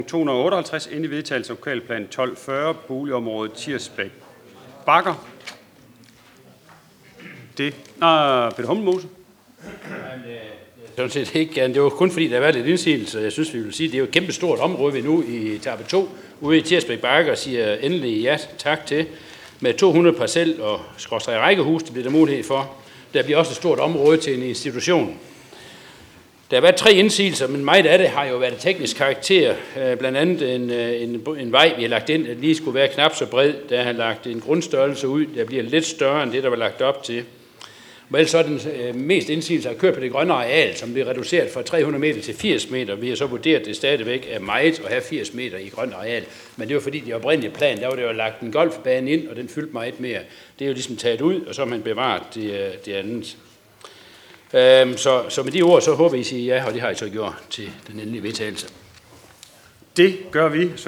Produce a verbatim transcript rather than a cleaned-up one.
to hundrede og otteoghalvtreds. Endelig vedtagelse af lokalplan tolv fyrre, boligområdet Tirsbæk Bakker. Det. Nej, Peter Hummelmose. Sådan set ikke. Det var kun fordi, der har været lidt indsigelse. Jeg synes, vi vil sige, at det er jo et kæmpe stort område, vi nu i etape to ude i Tirsbæk Bakker siger endelig ja tak til. Med to hundrede parcel og skråstreg rækkehus, det bliver der mulighed for. Der bliver også et stort område til en institution. Der har været tre indsigelser, men meget af det har jo været teknisk karakter. Blandt andet en, en, en vej, vi har lagt ind, at lige skulle være knap så bred. Der har lagt en grundstørrelse ud, der bliver lidt større end det, der var lagt op til. Men ellers så er den øh, mest indsigelse at køre på det grønne areal, som bliver reduceret fra tre hundrede meter til firs meter. Vi har så vurderet, at det stadigvæk er meget at have firs meter i grønt areal. Men det var fordi, de oprindelige plan, der var det jo lagt en golfbane ind, og den fyldte meget mere. Det er jo ligesom taget ud, og så har man bevaret det, det andet. Øhm, så, så med de ord, så håber I siger ja, og det har I så gjort til den endelige vedtagelse. Det gør vi. Så